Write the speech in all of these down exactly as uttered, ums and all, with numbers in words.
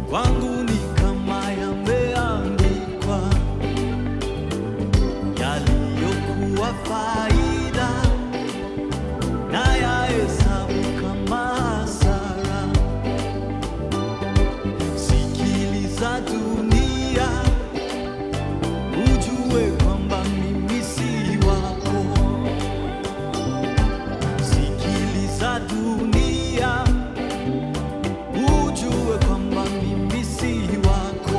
kwangu ni kama yameandikwa, yaliyokuwa faida na yahesabu kama hasara. Sikiliza dunia, ujue kwamba mimi si wako. Sikiliza dunia, ujue kwamba mimi si wako.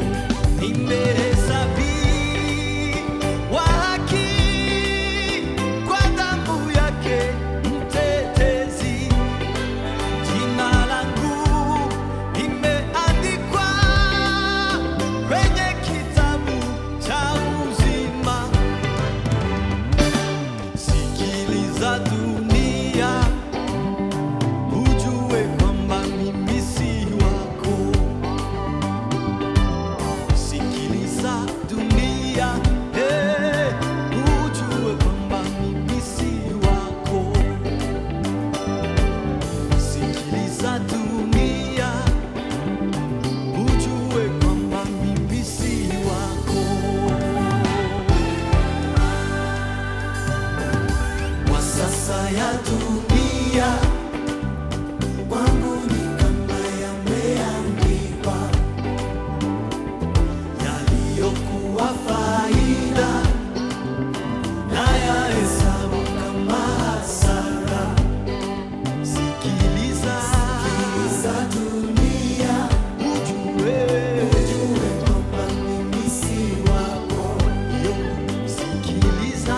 Nimehesabiwa haki kwa damu yake mtetezi, jina langu limeandikwa kwenye kitabu cha uzima. Sikiliza dunia, ujue kwamba mimi si wako. Sikiliza dunia, eh, ujue kwamba mimi si wako. Sikiliza dunia, ujue kwamba mimi si wako. Kwa sasa ya dunia kwangu ni kama yameandikwa, yaliyokuwa faida na yahesabu kama hasara. Sikiliza dunia, ujue kwamba mimi si wako. Yo, sikiliza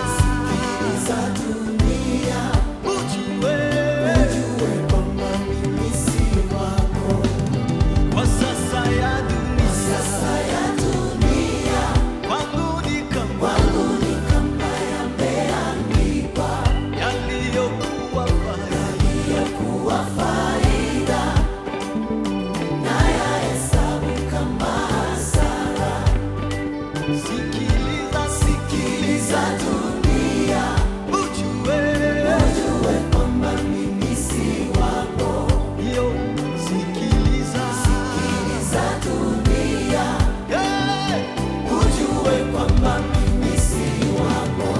dunia, ujue kwamba mimi si wako. Kwa sasa ya dunia kwangu ni kama yameandikwa, yaliyokuwa faida na yahesabu kama hasara. Sikiliza dunia, ujue kwamba mimi si wako. Yo, sikiliza dunia, yeah, ujue kwamba mimi si wako.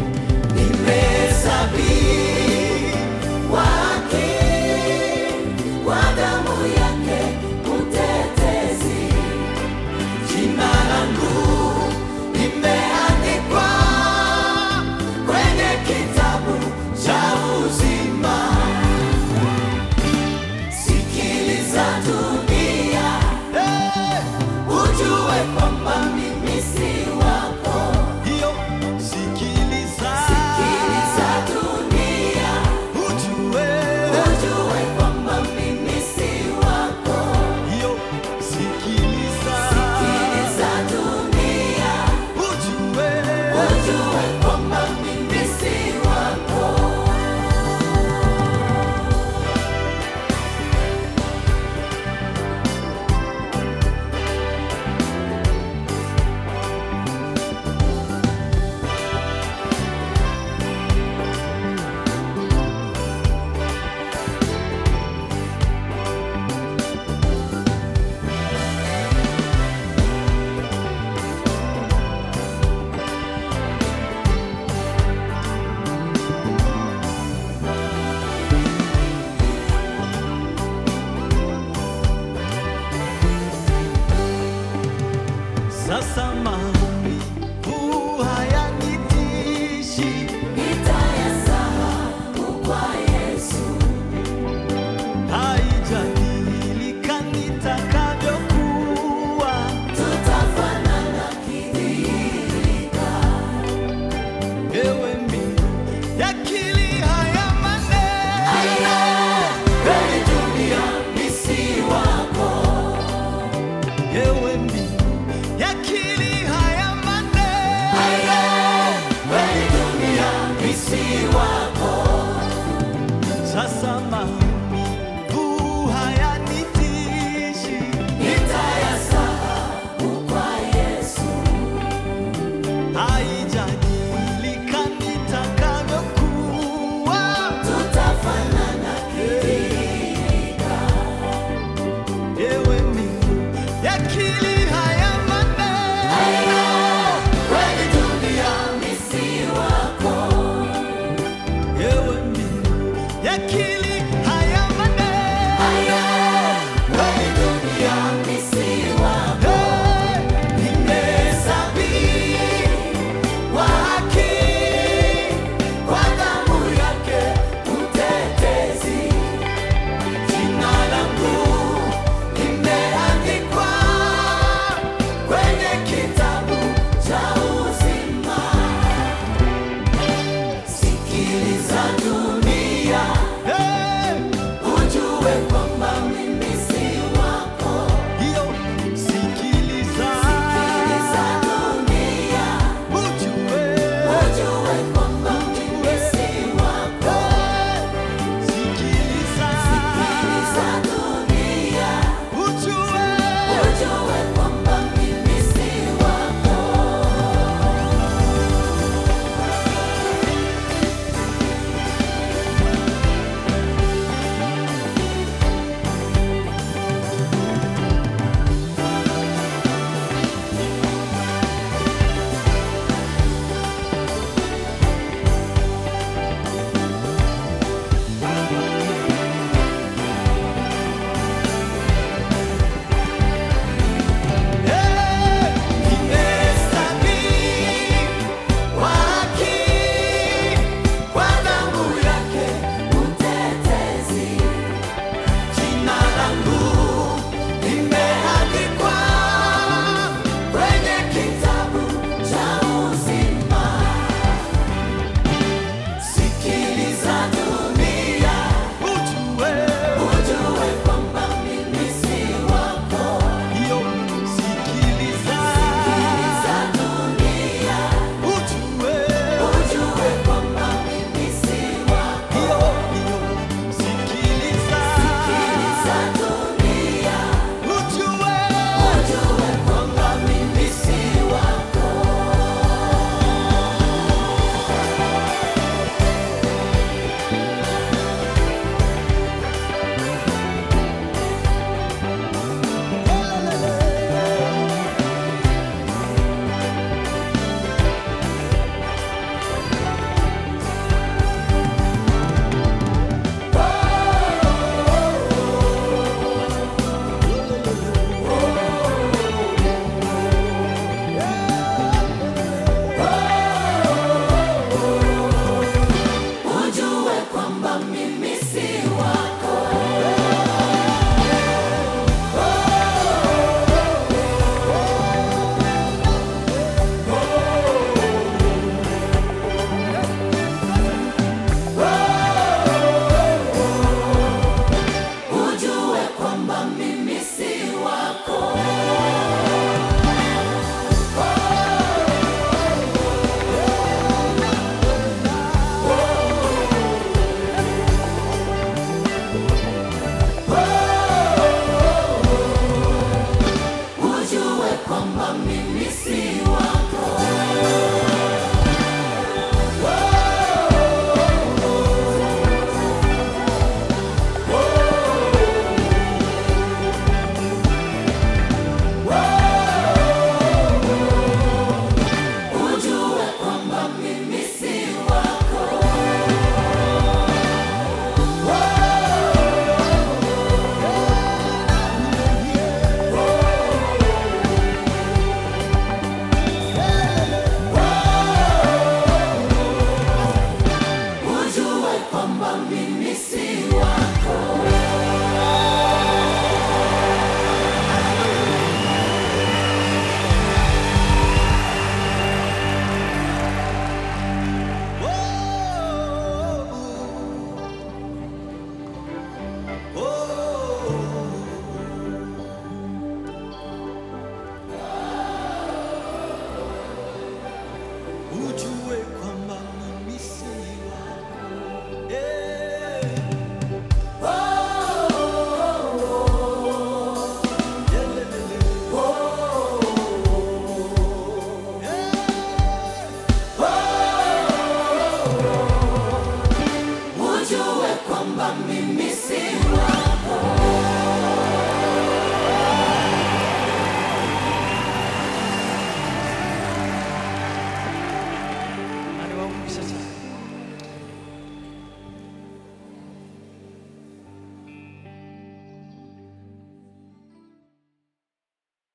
Nimehesabiwa haki kwa damu yake mtetezi, jina langu limeandikwa kwenye kitabu cha uzima. Sikiliza dunia, eh, ujue kwamba mimi si wako. Yo, sikiliza dunia, ujue kwamba mimi si wako. Yo, sikiliza dunia, ujue kwamba mimi si wako. Sasa